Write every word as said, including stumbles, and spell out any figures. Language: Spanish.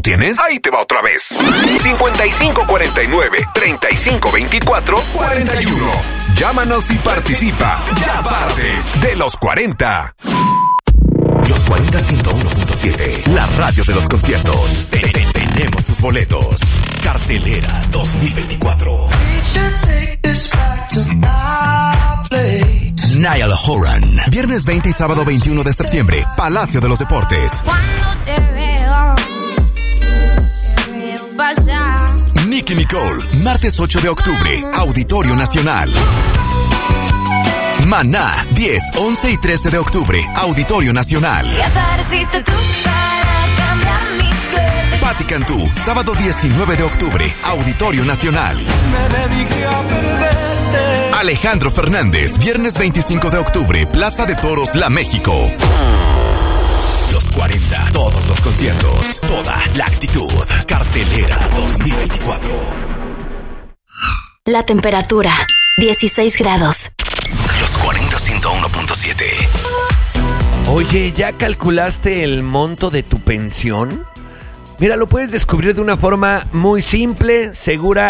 tienes? Ahí te va otra vez. cincuenta y cinco cuarenta y nueve, treinta y cinco veinticuatro, cuarenta y uno. Llámanos y participa. Ya partes de los cuarenta. Los cuarenta ciento uno punto siete. La radio de los conciertos. Te- te- Tenemos tus boletos. Cartelera dos mil veinticuatro. Niall Horan. Viernes veinte y sábado veintiuno de septiembre. Palacio de los Deportes. Cuando te veo, te veo pasar. Nicky Nicole. Martes ocho de octubre. Auditorio Nacional. Maná. diez, once y trece de octubre. Auditorio Nacional. Y apareciste tú para cambiar mi suerte. Patti Cantú. Sábado diecinueve de octubre. Auditorio Nacional. Me dediqué a perderte. Alejandro Fernández. Viernes veinticinco de octubre. Plaza de Toros, La México. Los cuarenta. Todos los conciertos. Toda la actitud. Cartelera dos mil veinticuatro. La temperatura, dieciséis grados. Los cuarenta ciento uno punto siete. Oye, ¿ya calculaste el monto de tu pensión? Mira, lo puedes descubrir de una forma muy simple, segura